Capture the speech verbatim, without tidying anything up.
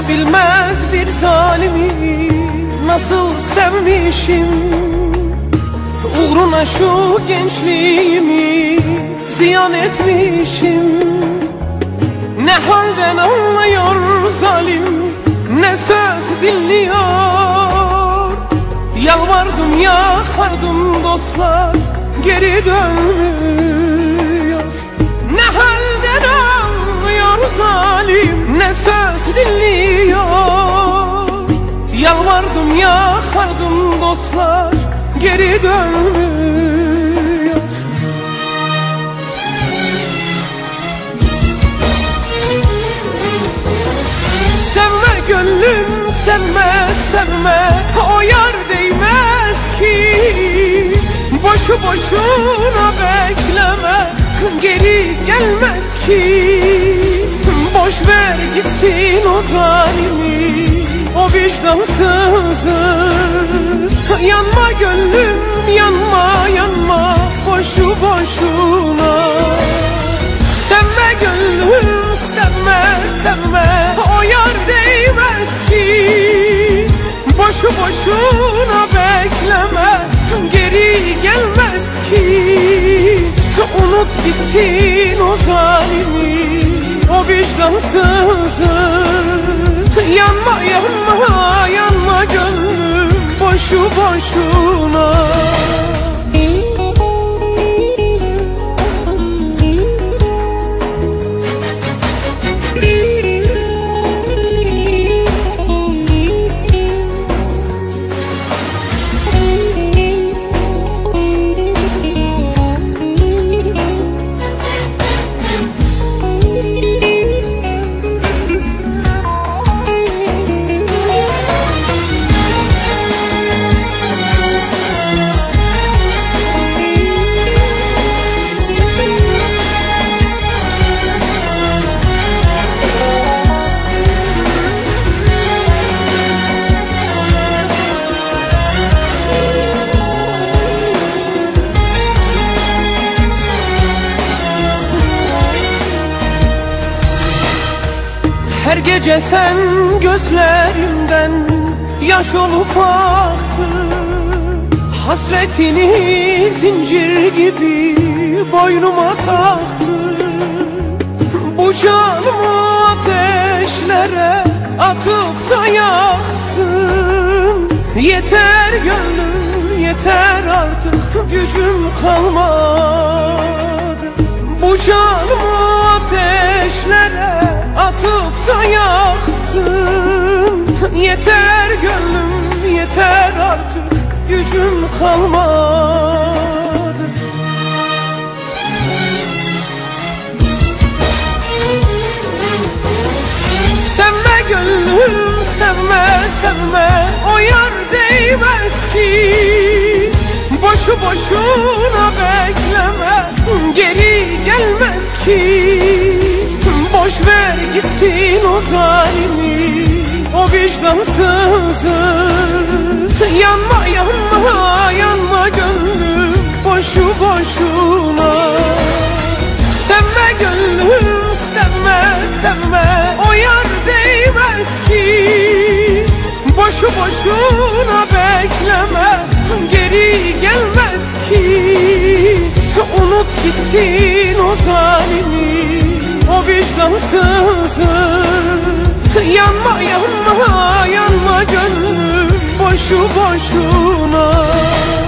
bilmez bir zalimi nasıl sevmişim. Uğruna şu gençliğimi ziyan etmişim. Ne halden anlıyor zalim, ne söz dinliyor. Yalvardım yakardım dostlar, geri dönmüyor. Ne halden anlıyor zalim, ne söz dinliyor. Yalvardım yakardım dostlar, geri dönmüyor. Sevme gönlüm sevme sevme, o yar değmez ki. Boşu boşuna bekleme, geri gelmez ki. Boş ver gitsin o zalimi, o vicdansızı. Yanma gönlüm yanma yanma, boşu boşuna. Sevme gönlüm sevme sevme, o yar değmez ki. Boşu boşuna bekleme, geri gelmez ki. Unut gitsin o zalimi, o vicdansızı. Yanma yanma yanma gönlüm, boşu boşuna. Her gece sen gözlerimden yaş olup aktın. Hasretini zincir gibi boynuma taktın. Bu canımı ateşlere atıp da yaksın. Yeter gönlüm yeter, artık gücüm kalmadı. Bu canımı ateşlere atıp da yaksın. Yeter gönlüm yeter, artık gücüm kalmadı. Sevme gönlüm sevme sevme, o yar değmez ki. Boşu boşuna bekleme, geri gelmez ki. Boş ver gitsin o zalimi, o vicdansızı. Yanma yanma yanma gönlüm, boşu boşuna. Sevme gönlüm sevme sevme, o yar değmez ki. Boşu boşuna bekleme, geri gelmez ki. Unut gitsin o zalimi, o vicdansızı. Yanma yanma yanma gönlüm, boşu boşuna.